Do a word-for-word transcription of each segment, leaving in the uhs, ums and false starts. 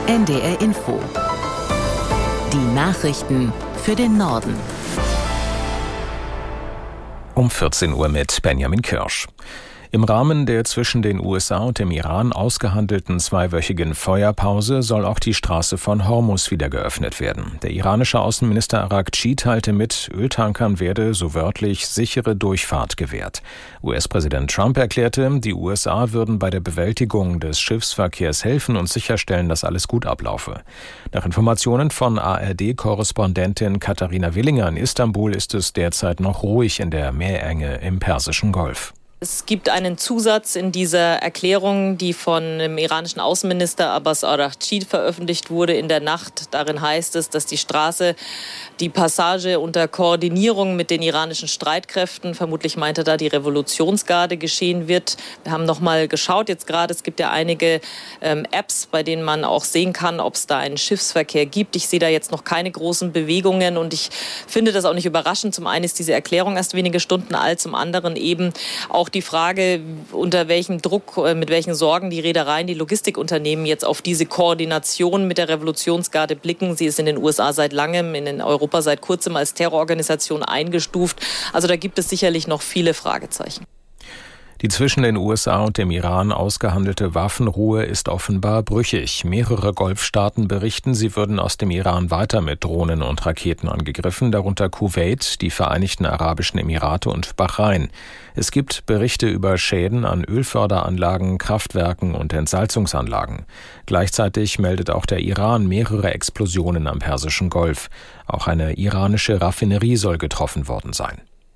N D R Info. Die Nachrichten für den Norden. Um vierzehn Uhr mit Benjamin Kirsch. Im Rahmen der zwischen den U S A und dem Iran ausgehandelten zweiwöchigen Feuerpause soll auch die Straße von Hormuz wieder geöffnet werden. Der iranische Außenminister Araghchi teilte mit, Öltankern werde, so wörtlich, sichere Durchfahrt gewährt. U S-Präsident Trump erklärte, die U S A würden bei der Bewältigung des Schiffsverkehrs helfen und sicherstellen, dass alles gut ablaufe. Nach Informationen von A R D-Korrespondentin Katharina Willinger in Istanbul ist es derzeit noch ruhig in der Meerenge im Persischen Golf. Es gibt einen Zusatz in dieser Erklärung, die von dem iranischen Außenminister Abbas Araghchi veröffentlicht wurde in der Nacht. Darin heißt es, dass die Straße die Passage unter Koordinierung mit den iranischen Streitkräften, vermutlich meinte da die Revolutionsgarde, geschehen wird. Wir haben noch mal geschaut jetzt gerade, es gibt ja einige ähm, Apps, bei denen man auch sehen kann, ob es da einen Schiffsverkehr gibt. Ich sehe da jetzt noch keine großen Bewegungen und ich finde das auch nicht überraschend. Zum einen ist diese Erklärung erst wenige Stunden alt, zum anderen eben auch die Frage, unter welchem Druck, mit welchen Sorgen die Reedereien, die Logistikunternehmen jetzt auf diese Koordination mit der Revolutionsgarde blicken. Sie ist in den U S A seit langem, in Europa seit kurzem als Terrororganisation eingestuft. Also da gibt es sicherlich noch viele Fragezeichen. Die zwischen den U S A und dem Iran ausgehandelte Waffenruhe ist offenbar brüchig. Mehrere Golfstaaten berichten, sie würden aus dem Iran weiter mit Drohnen und Raketen angegriffen, darunter Kuwait, die Vereinigten Arabischen Emirate und Bahrain. Es gibt Berichte über Schäden an Ölförderanlagen, Kraftwerken und Entsalzungsanlagen. Gleichzeitig meldet auch der Iran mehrere Explosionen am Persischen Golf. Auch eine iranische Raffinerie soll getroffen worden sein.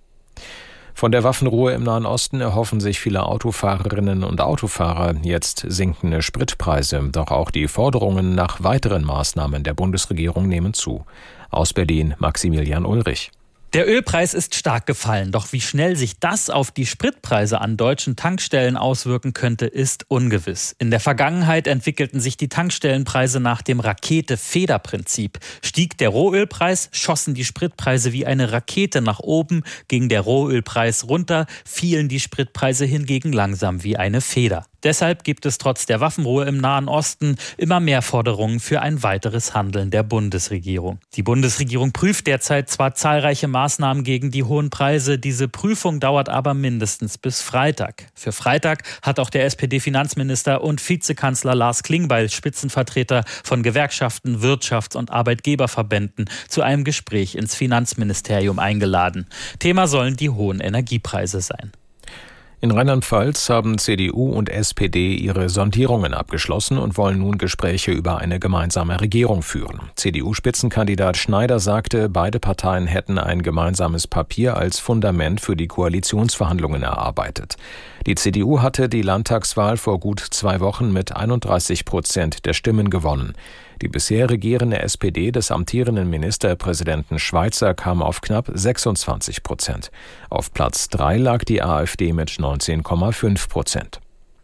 Von der Waffenruhe im Nahen Osten erhoffen sich viele Autofahrerinnen und Autofahrer jetzt sinkende Spritpreise. Doch auch die Forderungen nach weiteren Maßnahmen der Bundesregierung nehmen zu. Aus Berlin Maximilian Ulrich. Der Ölpreis ist stark gefallen, doch wie schnell sich das auf die Spritpreise an deutschen Tankstellen auswirken könnte, ist ungewiss. In der Vergangenheit entwickelten sich die Tankstellenpreise nach dem Rakete-Feder-Prinzip. Stieg der Rohölpreis, schossen die Spritpreise wie eine Rakete nach oben, ging der Rohölpreis runter, fielen die Spritpreise hingegen langsam wie eine Feder. Deshalb gibt es trotz der Waffenruhe im Nahen Osten immer mehr Forderungen für ein weiteres Handeln der Bundesregierung. Die Bundesregierung prüft derzeit zwar zahlreiche Maßnahmen gegen die hohen Preise, diese Prüfung dauert aber mindestens bis Freitag. Für Freitag hat auch der S P D-Finanzminister und Vizekanzler Lars Klingbeil Spitzenvertreter von Gewerkschaften, Wirtschafts- und Arbeitgeberverbänden zu einem Gespräch ins Finanzministerium eingeladen. Thema sollen die hohen Energiepreise sein. In Rheinland-Pfalz haben C D U und S P D ihre Sondierungen abgeschlossen und wollen nun Gespräche über eine gemeinsame Regierung führen. C D U-Spitzenkandidat Schneider sagte, beide Parteien hätten ein gemeinsames Papier als Fundament für die Koalitionsverhandlungen erarbeitet. Die C D U hatte die Landtagswahl vor gut zwei Wochen mit einunddreißig Prozent der Stimmen gewonnen. Die bisher regierende S P D des amtierenden Ministerpräsidenten Schweizer kam auf knapp sechsundzwanzig Prozent. Auf Platz drei lag die AfD mit neunzehn Komma fünf Prozent.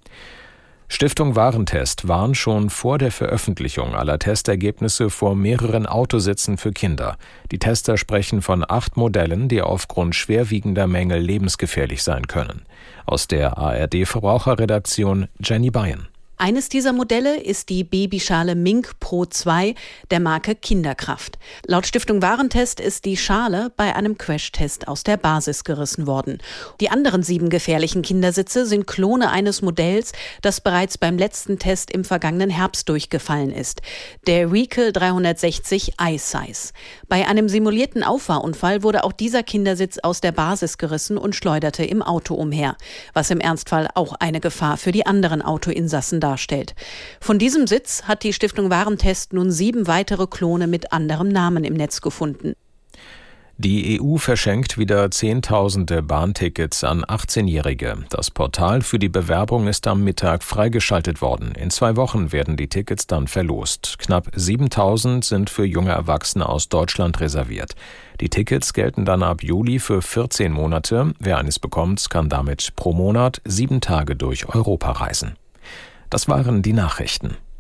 Stiftung Warentest warnt schon vor der Veröffentlichung aller Testergebnisse vor mehreren Autositzen für Kinder. Die Tester sprechen von acht Modellen, die aufgrund schwerwiegender Mängel lebensgefährlich sein können. Aus der A R D-Verbraucherredaktion Jenny Bayen. Eines dieser Modelle ist die Babyschale Mink Pro zwei der Marke Kinderkraft. Laut Stiftung Warentest ist die Schale bei einem Crashtest aus der Basis gerissen worden. Die anderen sieben gefährlichen Kindersitze sind Klone eines Modells, das bereits beim letzten Test im vergangenen Herbst durchgefallen ist. Der Recall dreihundertsechzig iSize. Bei einem simulierten Auffahrunfall wurde auch dieser Kindersitz aus der Basis gerissen und schleuderte im Auto umher, was im Ernstfall auch eine Gefahr für die anderen Autoinsassen darstellt. Darstellt. Von diesem Sitz hat die Stiftung Warentest nun sieben weitere Klone mit anderem Namen im Netz gefunden. Die E U verschenkt wieder Zehntausende Bahntickets an achtzehnjährige. Das Portal für die Bewerbung ist am Mittag freigeschaltet worden. In zwei Wochen werden die Tickets dann verlost. Knapp siebentausend sind für junge Erwachsene aus Deutschland reserviert. Die Tickets gelten dann ab Juli für vierzehn Monate. Wer eines bekommt, kann damit pro Monat sieben Tage durch Europa reisen. Das waren die Nachrichten.